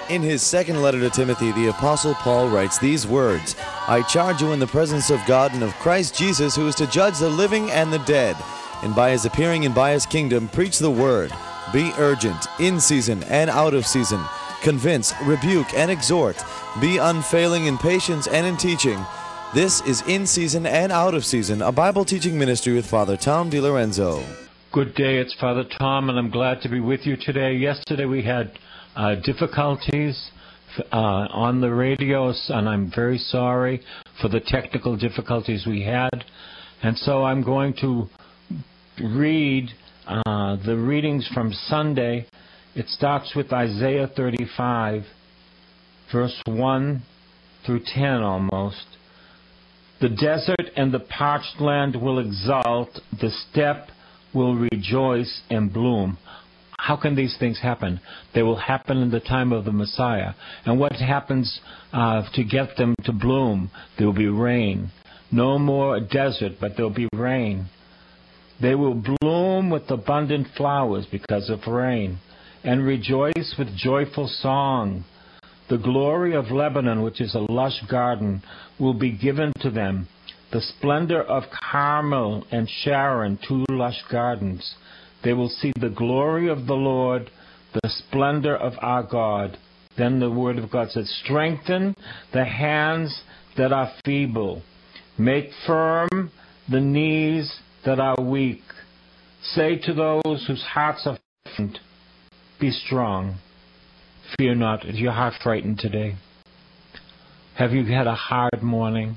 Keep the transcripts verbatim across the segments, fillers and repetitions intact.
In his second letter to Timothy, the Apostle Paul writes these words, I charge you in the presence of God and of Christ Jesus, who is to judge the living and the dead, and by his appearing and by his kingdom, preach the word. Be urgent, in season and out of season. Convince, rebuke, and exhort. Be unfailing in patience and in teaching. This is In Season and Out of Season, a Bible teaching ministry with Father Tom DiLorenzo. Good day, it's Father Tom, and I'm glad to be with you today. Yesterday we had uh, difficulties uh, on the radios, and I'm very sorry for the technical difficulties we had. And so I'm going to read uh, the readings from Sunday. It starts with Isaiah thirty-five, verse one through ten almost. The desert and the parched land will exult, the steppe will rejoice and bloom. How can these things happen? They will happen in the time of the Messiah. And what happens uh, to get them to bloom? There will be rain. No more desert, but there will be rain. They will bloom with abundant flowers because of rain, and rejoice with joyful song. The glory of Lebanon, which is a lush garden, will be given to them. The splendor of Carmel and Sharon, two lush gardens. They will see the glory of the Lord, the splendor of our God. Then the word of God says, strengthen the hands that are feeble. Make firm the knees that are weak. Say to those whose hearts are frightened, be strong. Fear not. Is your heart frightened today? Have you had a hard morning?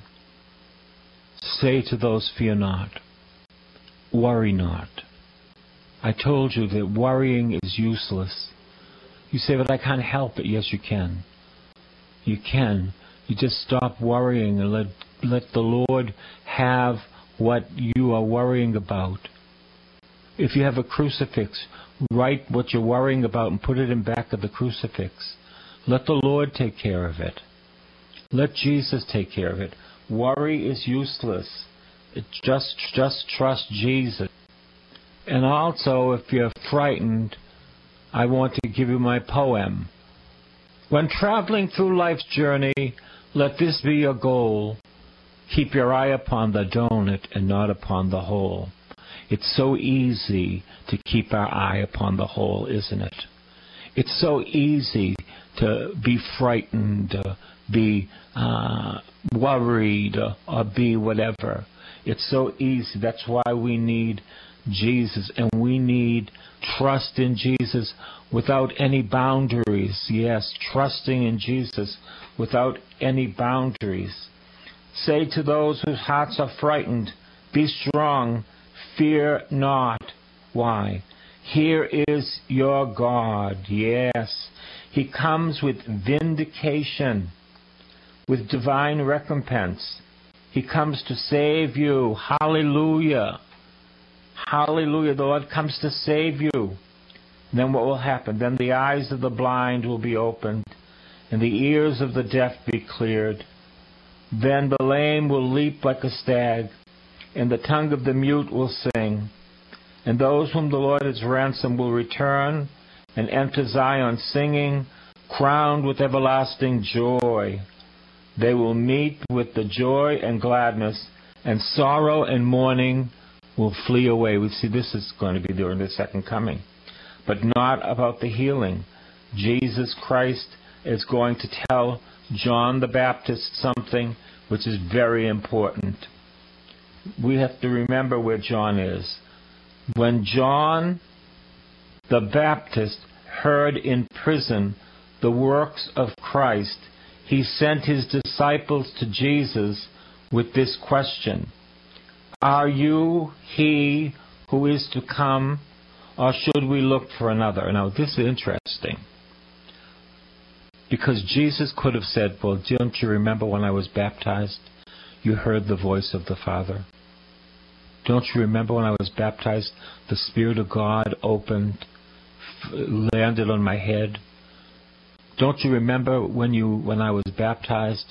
Say to those, fear not. Worry not. I told you that worrying is useless. You say, but I can't help it. Yes, you can. You can. You just stop worrying and let, let the Lord have what you are worrying about. If you have a crucifix, write what you're worrying about and put it in back of the crucifix. Let the Lord take care of it. Let Jesus take care of it. Worry is useless. It just, just trust Jesus. And also, if you're frightened, I want to give you my poem. When traveling through life's journey, let this be your goal. Keep your eye upon the donut and not upon the hole. It's so easy to keep our eye upon the hole, isn't it? It's so easy to be frightened, uh, be uh, worried, uh, or be whatever. It's so easy. That's why we need Jesus, and we need trust in Jesus without any boundaries. Yes, trusting in Jesus without any boundaries. Say to those whose hearts are frightened, be strong. Fear not. Why? Here is your God. Yes. He comes with vindication, with divine recompense. He comes to save you. Hallelujah. Hallelujah. The Lord comes to save you. And then what will happen? Then the eyes of the blind will be opened, and the ears of the deaf be cleared. Then the lame will leap like a stag, and the tongue of the mute will sing. And those whom the Lord has ransomed will return and enter Zion singing, crowned with everlasting joy. They will meet with the joy and gladness, and sorrow and mourning will flee away. We see this is going to be during the second coming. But not about the healing. Jesus Christ is going to tell John the Baptist something which is very important. We have to remember where John is. When John the Baptist heard in prison the works of Christ, he sent his disciples to Jesus with this question: are you he who is to come, or should we look for another? Now, this is interesting, because Jesus could have said, well, don't you remember when I was baptized? You heard the voice of the Father. Don't you remember when I was baptized, the Spirit of God opened, landed on my head? Don't you remember when you when I was baptized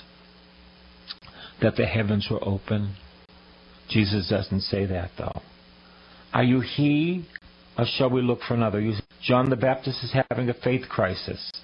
that the heavens were open? Jesus doesn't say that, though. Are you he, or shall we look for another? You, John the Baptist is having a faith crisis.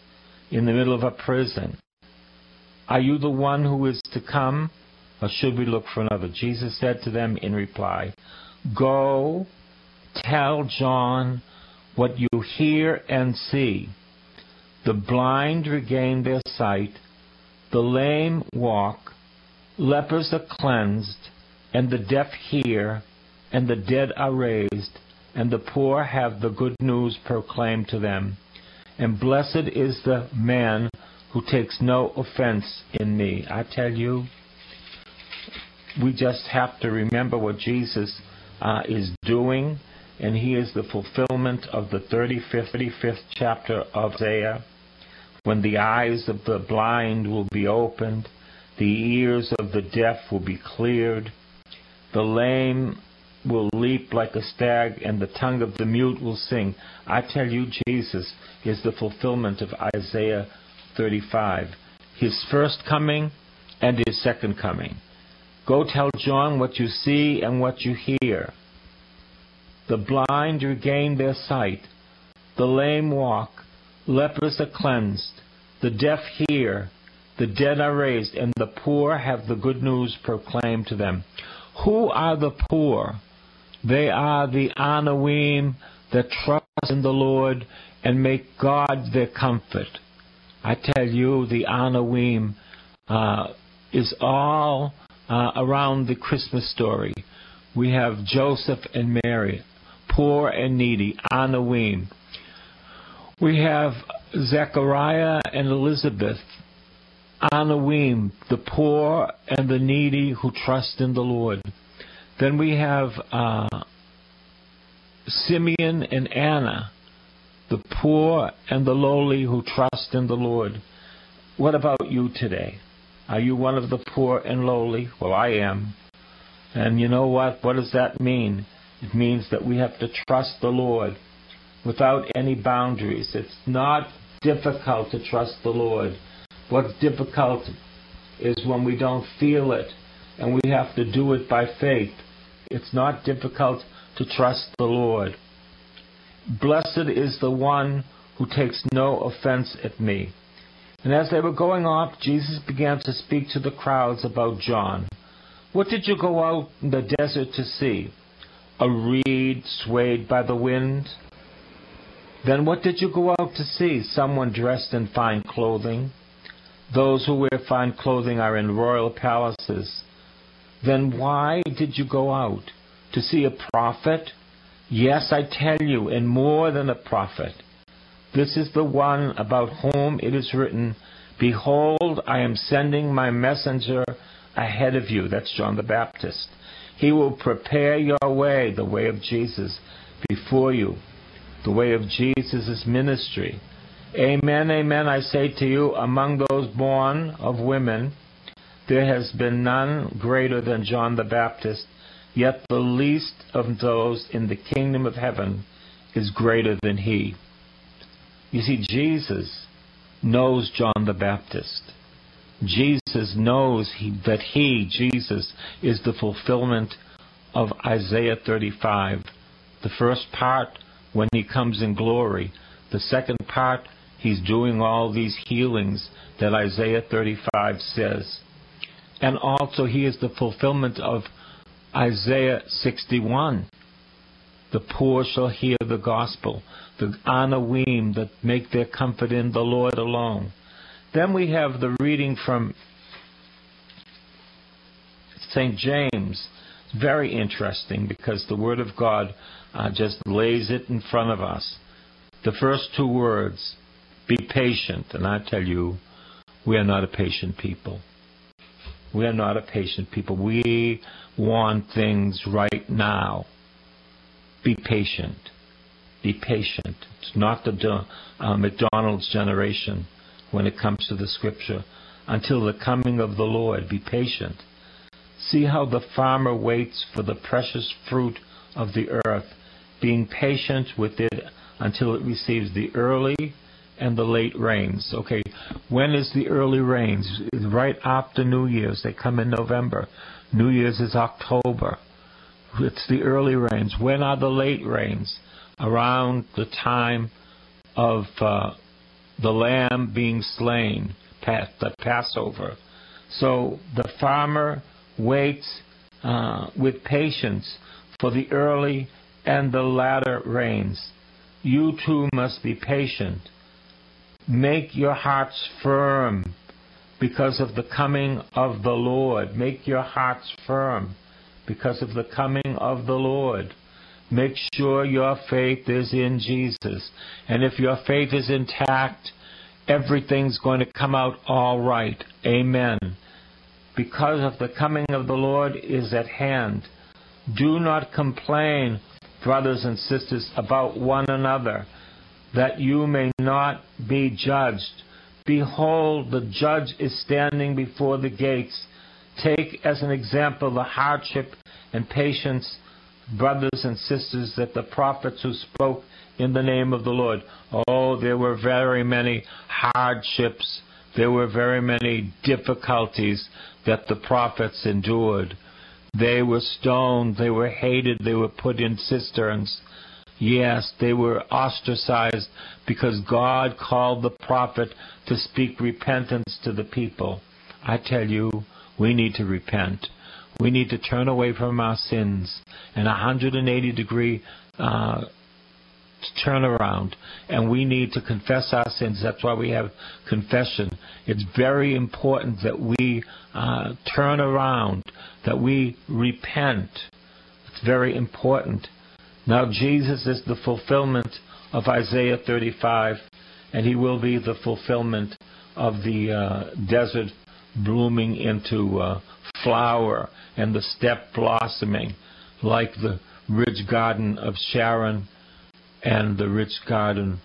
in the middle of a prison. Are you the one who is to come, or should we look for another? Jesus said to them in reply, Go, tell John what you hear and see. The blind regain their sight, the lame walk, lepers are cleansed, and the deaf hear, and the dead are raised, and the poor have the good news proclaimed to them. And blessed is the man who takes no offense in me. I tell you, we just have to remember what Jesus uh, is doing, and he is the fulfillment of the thirty-fifth chapter of Isaiah, when the eyes of the blind will be opened, the ears of the deaf will be cleared, the lame will leap like a stag, and the tongue of the mute will sing. I tell you, Jesus is the fulfillment of Isaiah thirty-five, his first coming and his second coming. Go tell John what you see and what you hear. The blind regain their sight, the lame walk, lepers are cleansed, the deaf hear, the dead are raised, and the poor have the good news proclaimed to them. Who are the poor? They are the Anawim that trust in the Lord and make God their comfort. I tell you, the Anawim uh, is all uh, around the Christmas story. We have Joseph and Mary, poor and needy, Anawim. We have Zechariah and Elizabeth, Anawim, the poor and the needy who trust in the Lord. Then we have uh, Simeon and Anna, the poor and the lowly who trust in the Lord. What about you today? Are you one of the poor and lowly? Well, I am. And you know what? What does that mean? It means that we have to trust the Lord without any boundaries. It's not difficult to trust the Lord. What's difficult is when we don't feel it, and we have to do it by faith. It's not difficult to trust the Lord. Blessed is the one who takes no offense at me. And as they were going off, Jesus began to speak to the crowds about John. What did you go out in the desert to see? A reed swayed by the wind? Then what did you go out to see? Someone dressed in fine clothing? Those who wear fine clothing are in royal palaces. Then why did you go out? To see a prophet? Yes, I tell you, and more than a prophet. This is the one about whom it is written, Behold, I am sending my messenger ahead of you. That's John the Baptist. He will prepare your way, the way of Jesus, before you. The way of Jesus' ministry. Amen, amen, I say to you, among those born of women, there has been none greater than John the Baptist, yet the least of those in the kingdom of heaven is greater than he. You see, Jesus knows John the Baptist. Jesus knows he, that he, Jesus, is the fulfillment of Isaiah thirty-five. The first part, when he comes in glory. The second part, he's doing all these healings that Isaiah thirty-five says. And also he is the fulfillment of Isaiah sixty-one. The poor shall hear the gospel. The Anawim that make their comfort in the Lord alone. Then we have the reading from Saint James. It's very interesting because the Word of God uh, just lays it in front of us. The first two words, be patient. And I tell you, we are not a patient people. We are not a patient people. We want things right now. Be patient. Be patient. It's not the uh, McDonald's generation when it comes to the Scripture. Until the coming of the Lord, be patient. See how the farmer waits for the precious fruit of the earth, being patient with it until it receives the early and the late rains. Okay, when is the early rains? Right after New Year's. They come in November. New Year's is October. It's the early rains. When are the late rains? Around the time of uh, the lamb being slain, the Passover. So the farmer waits uh, with patience for the early and the latter rains. You too must be patient. Make your hearts firm because of the coming of the Lord. Make your hearts firm because of the coming of the Lord. Make sure your faith is in Jesus. And if your faith is intact, everything's going to come out all right. Amen. Because of the coming of the Lord is at hand. Do not complain, brothers and sisters, about one another, that you may not be judged. Behold, the judge is standing before the gates. Take as an example the hardship and patience, brothers and sisters, that the prophets who spoke in the name of the Lord. Oh, there were very many hardships. There were very many difficulties that the prophets endured. They were stoned. They were hated. They were put in cisterns. Yes, they were ostracized because God called the prophet to speak repentance to the people. I tell you, we need to repent. We need to turn away from our sins and a one hundred eighty degree uh, turnaround. And we need to confess our sins. That's why we have confession. It's very important that we uh, turn around, that we repent. It's very important. Now Jesus is the fulfillment of Isaiah thirty-five, and he will be the fulfillment of the uh, desert blooming into uh, flower and the steppe blossoming, like the rich garden of Sharon and the rich garden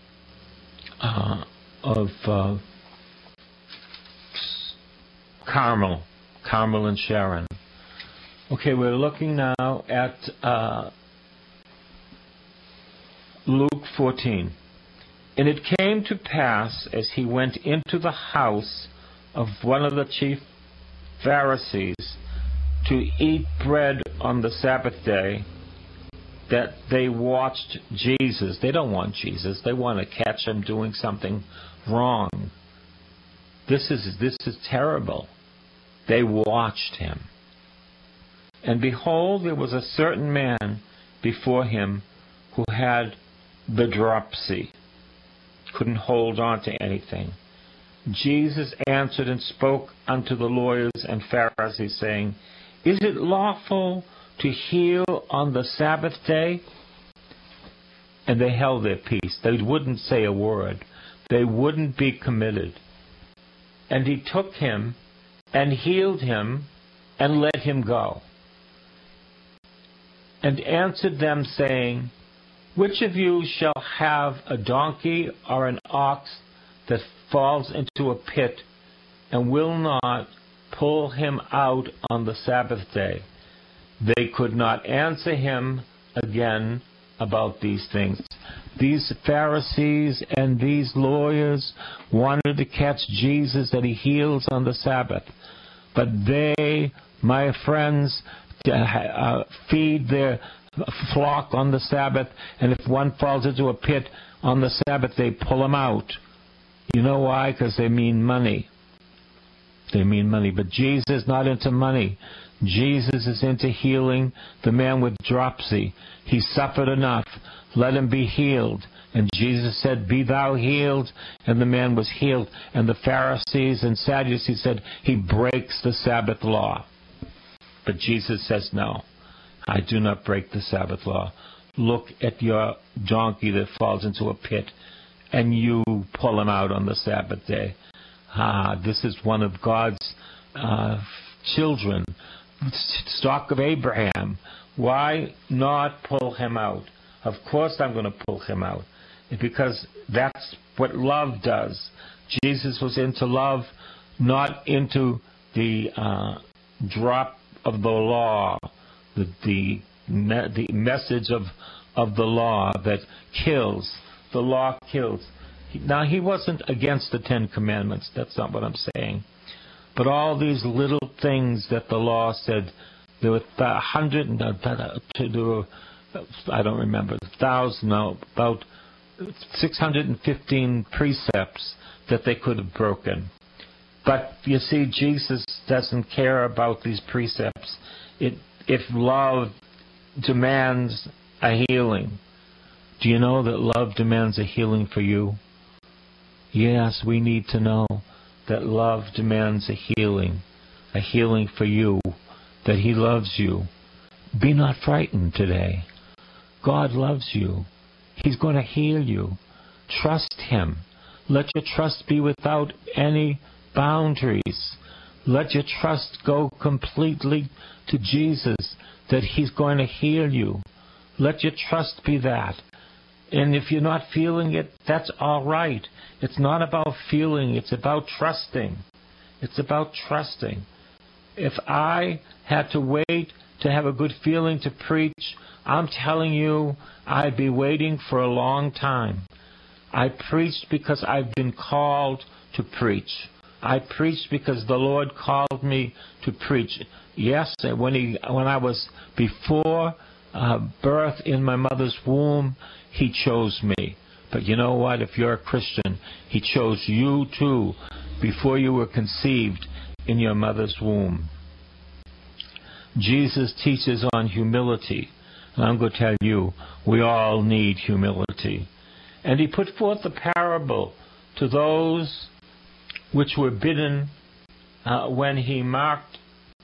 uh, of uh, Carmel, Carmel and Sharon. Okay, we're looking now at uh, Luke fourteen. And it came to pass, as he went into the house of one of the chief Pharisees to eat bread on the Sabbath day, that they watched Jesus. They don't want Jesus. They want to catch him doing something wrong. This is this is terrible. They watched him. And behold, there was a certain man before him who had the dropsy, couldn't hold on to anything. Jesus answered and spoke unto the lawyers and Pharisees, saying, Is it lawful to heal on the Sabbath day? And they held their peace. They wouldn't say a word. They wouldn't be committed. And he took him and healed him and let him go. And answered them, saying, Which of you shall have a donkey or an ox that falls into a pit, and will not pull him out on the Sabbath day? They could not answer him again about these things. These Pharisees and these lawyers wanted to catch Jesus that he heals on the Sabbath. But they, my friends, uh, feed their flock on the Sabbath, and if one falls into a pit on the Sabbath, they pull him out. You know why? Because they mean money. They mean money. But Jesus is not into money. Jesus is into healing the man with dropsy. He suffered enough. Let him be healed. And Jesus said, Be thou healed. And the man was healed. And the Pharisees and Sadducees said, He breaks the Sabbath law. But Jesus says, No, I do not break the Sabbath law. Look at your donkey that falls into a pit, and you pull him out on the Sabbath day. Ah, this is one of God's uh, children, stock of Abraham. Why not pull him out? Of course I'm going to pull him out, because that's what love does. Jesus was into love, not into the uh, drop of the law, the the, me- the message of, of the law that kills. The law kills. Now, he wasn't against the Ten Commandments. That's not what I'm saying. But all these little things that the law said, there were a hundred, there were, I don't remember, a thousand, no, about six hundred fifteen precepts that they could have broken. But you see, Jesus doesn't care about these precepts. It, if love demands a healing, do you know that love demands a healing for you? Yes, we need to know that love demands a healing, a healing for you, that He loves you. Be not frightened today. God loves you. He's going to heal you. Trust Him. Let your trust be without any boundaries. Let your trust go completely to Jesus, that He's going to heal you. Let your trust be that. And if you're not feeling it, that's all right. It's not about feeling, it's about trusting. It's about trusting. If I had to wait to have a good feeling to preach, I'm telling you, I'd be waiting for a long time. I preached because I've been called to preach. I preached because the Lord called me to preach. Yes, when he, when I was before uh, birth in my mother's womb, He chose me. But you know what? If you're a Christian, He chose you too before you were conceived in your mother's womb. Jesus teaches on humility. And I'm going to tell you, we all need humility. And He put forth a parable to those which were bidden uh, when He marked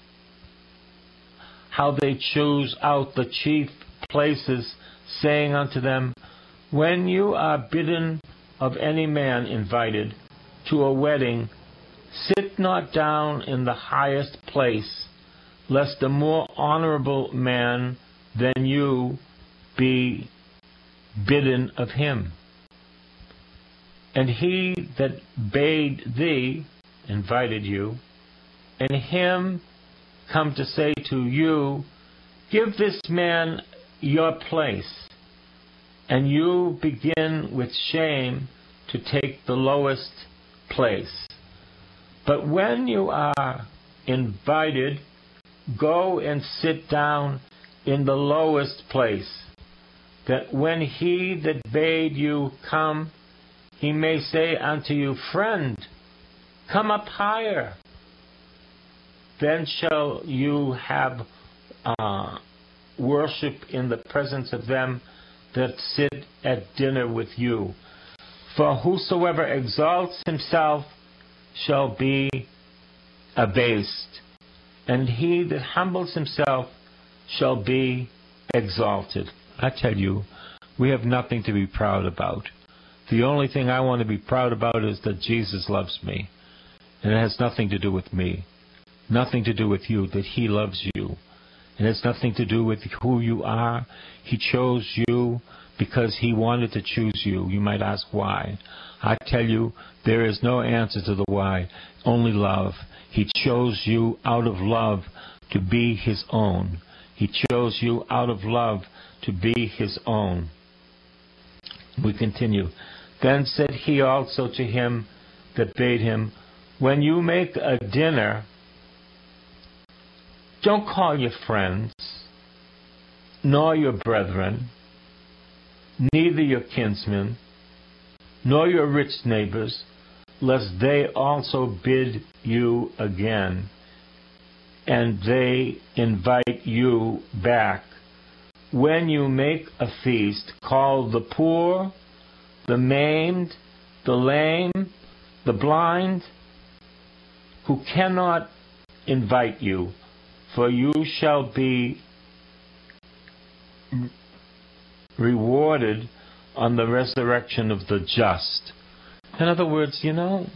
how they chose out the chief places, saying unto them, when you are bidden of any man invited to a wedding, sit not down in the highest place, lest a more honorable man than you be bidden of him. And he that bade thee, invited you, and him come to say to you, give this man your place, and you begin with shame to take the lowest place. But when you are invited, go and sit down in the lowest place, that when he that bade you come, he may say unto you, friend, come up higher. Then shall you have uh, worship in the presence of them that sit at dinner with you. For whosoever exalts himself shall be abased, and he that humbles himself shall be exalted. I tell you, we have nothing to be proud about. The only thing I want to be proud about is that Jesus loves me. And it has nothing to do with me. Nothing to do with you, that He loves you. It has nothing to do with who you are. He chose you because He wanted to choose you. You might ask why. I tell you, there is no answer to the why, only love. He chose you out of love to be His own. He chose you out of love to be His own. We continue. Then said He also to him that bade him, when you make a dinner, don't call your friends, nor your brethren, neither your kinsmen, nor your rich neighbors, lest they also bid you again, and they invite you back. When you make a feast, call the poor, the maimed, the lame, the blind, who cannot invite you, for you shall be rewarded on the resurrection of the just. In other words, you know,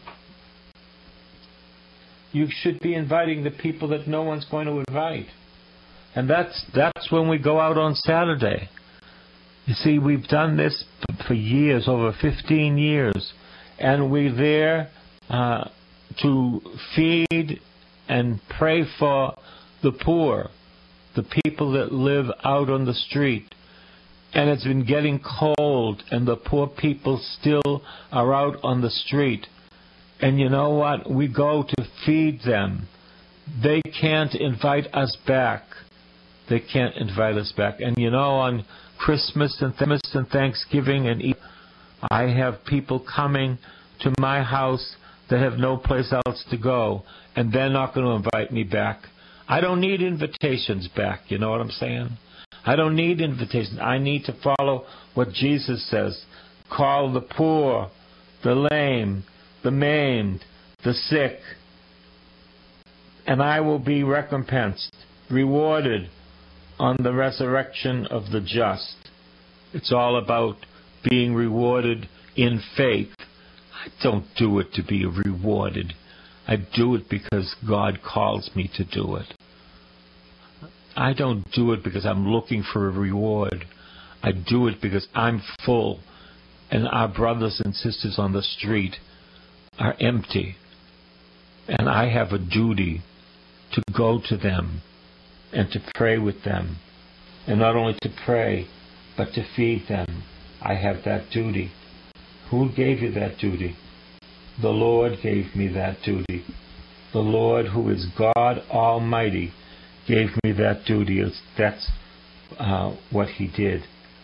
you should be inviting the people that no one's going to invite. And that's that's when we go out on Saturday. You see, we've done this for years, over fifteen years, and we're there uh, to feed and pray for the poor, the people that live out on the street. And it's been getting cold, and the poor people still are out on the street. And you know what? We go to feed them. They can't invite us back. They can't invite us back. And you know, on Christmas and, and Thanksgiving and Easter, I have people coming to my house that have no place else to go, and they're not going to invite me back. I don't need invitations back, you know what I'm saying? I don't need invitations. I need to follow what Jesus says. Call the poor, the lame, the maimed, the sick, and I will be recompensed, rewarded on the resurrection of the just. It's all about being rewarded in faith. I don't do it to be rewarded. I do it because God calls me to do it. I don't do it because I'm looking for a reward. I do it because I'm full and our brothers and sisters on the street are empty. And I have a duty to go to them and to pray with them. And not only to pray, but to feed them. I have that duty. Who gave you that duty? The Lord gave me that duty. The Lord, who is God Almighty, gave me that duty. That's uh, what He did.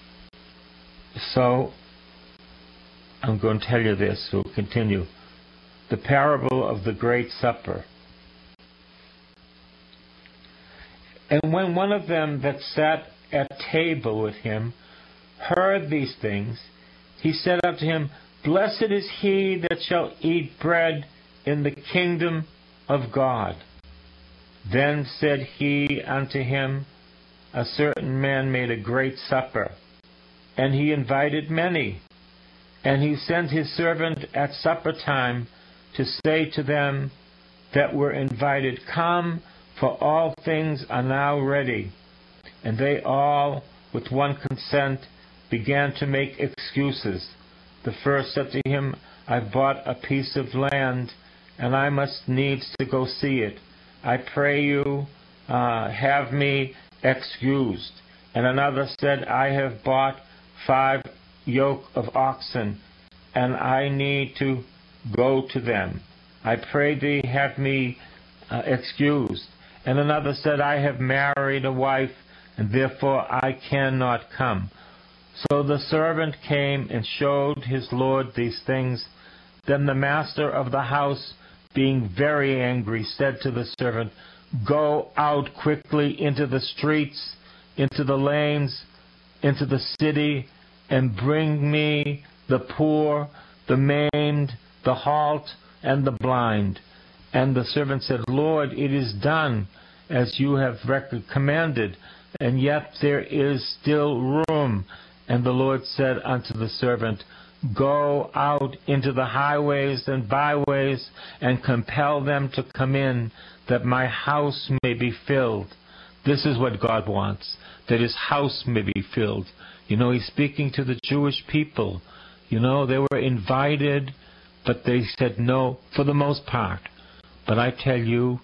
So, I'm going to tell you this. We'll continue. The parable of the Great Supper. And when one of them that sat at table with him heard these things, he said unto him, Blessed is he that shall eat bread in the kingdom of God. Then said he unto him, A certain man made a great supper, and he invited many. And he sent his servant at supper time to say to them that were invited, Come, for all things are now ready. And they all, with one consent, began to make excuses. The first said to him, I've bought a piece of land, and I must needs to go see it. I pray you, uh, have me excused. And another said, I have bought five yoke of oxen, and I need to go to them. I pray thee, have me uh, excused. And another said, I have married a wife, and therefore I cannot come. So the servant came and showed his lord these things. Then the master of the house, being very angry, said to the servant, Go out quickly into the streets, into the lanes, into the city, and bring me the poor, the maimed, the halt, and the blind. And the servant said, Lord, it is done as you have commanded, and yet there is still room. And the Lord said unto the servant, Go out into the highways and byways, and compel them to come in, that my house may be filled. This is what God wants, that His house may be filled. You know, He's speaking to the Jewish people. You know, they were invited, but they said no for the most part. But I tell you,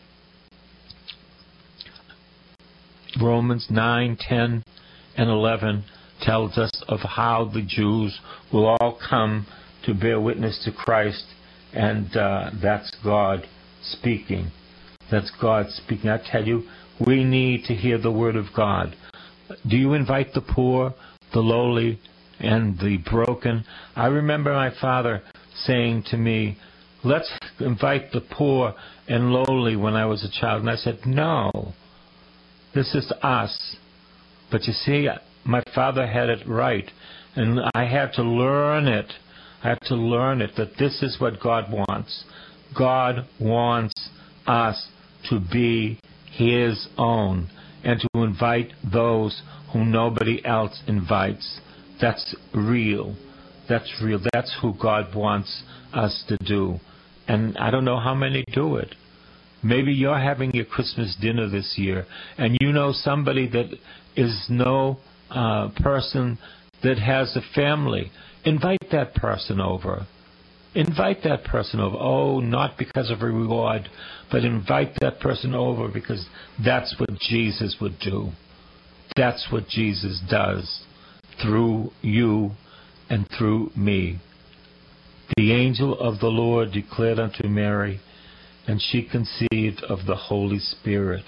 Romans nine, ten, and eleven tells us of how the Jews will all come to bear witness to Christ, and uh, that's God speaking. That's God speaking. I tell you, we need to hear the Word of God. Do you invite the poor, the lowly, and the broken? I remember my father saying to me, let's invite the poor and lowly when I was a child. And I said, no, this is us. But you see, my father had it right, and I had to learn it. I had to learn it, that this is what God wants. God wants us to be His own and to invite those whom nobody else invites. That's real. That's real. That's who God wants us to do. And I don't know how many do it. Maybe you're having your Christmas dinner this year, and you know somebody that is no uh, person that has a family. Invite that person over. Invite that person over. Oh, not because of a reward, but invite that person over because that's what Jesus would do. That's what Jesus does through you and through me. The angel of the Lord declared unto Mary, and she conceived of the Holy Spirit.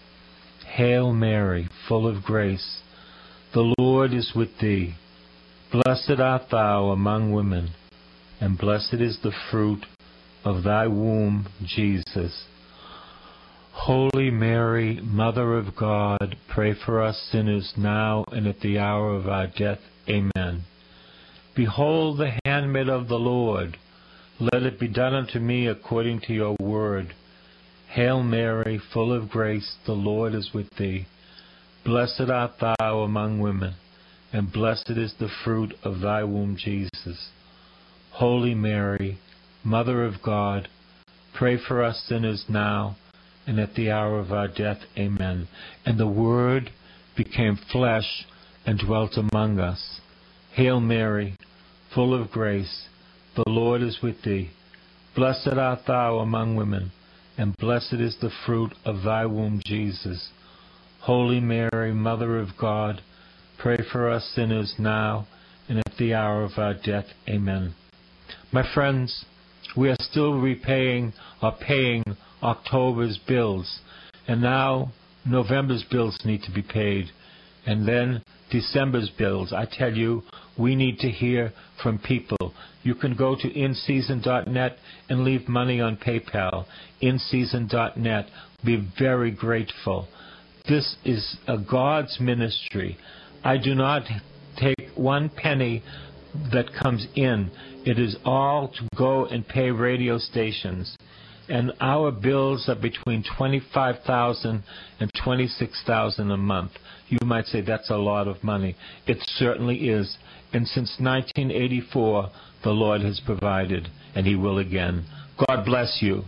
Hail Mary, full of grace, the Lord is with thee. Blessed art thou among women, and blessed is the fruit of thy womb, Jesus. Holy Mary, Mother of God, pray for us sinners now and at the hour of our death. Amen. Behold the handmaid of the Lord. Let it be done unto me according to your word. Hail Mary, full of grace, the Lord is with thee. Blessed art thou among women, and blessed is the fruit of thy womb, Jesus. Holy Mary, Mother of God, pray for us sinners now and at the hour of our death. Amen. And the Word became flesh and dwelt among us. Hail Mary, full of grace, the Lord is with thee. Blessed art thou among women, and blessed is the fruit of thy womb, Jesus. Holy Mary, Mother of God, pray for us sinners now and at the hour of our death. Amen. My friends, we are still repaying or paying October's bills, and now November's bills need to be paid, and then December's bills. I tell you, we need to hear from people. You can go to in season dot net and leave money on PayPal. in season dot net. Be very grateful. This is a God's ministry. I do not take one penny that comes in. It is all to go and pay radio stations. And our bills are between twenty-five thousand dollars and twenty-six thousand dollars a month. You might say that's a lot of money. It certainly is. And since nineteen eighty-four, the Lord has provided, and He will again. God bless you.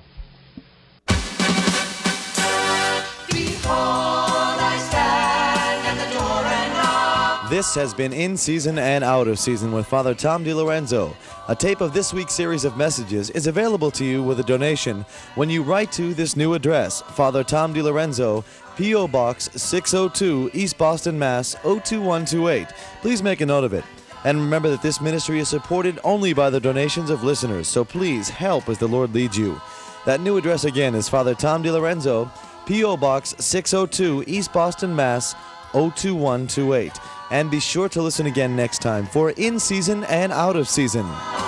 Behold, I stand at the door and knock. This has been In Season and Out of Season with Father Tom DiLorenzo. A tape of this week's series of messages is available to you with a donation when you write to this new address, Father Tom DiLorenzo, P O. Box six oh two, East Boston, Mass. oh two one two eight. Please make a note of it. And remember that this ministry is supported only by the donations of listeners, so please help as the Lord leads you. That new address again is Father Tom DiLorenzo, P O. Box six oh two, East Boston, Mass. oh two one two eight. And be sure to listen again next time for In Season and Out of Season.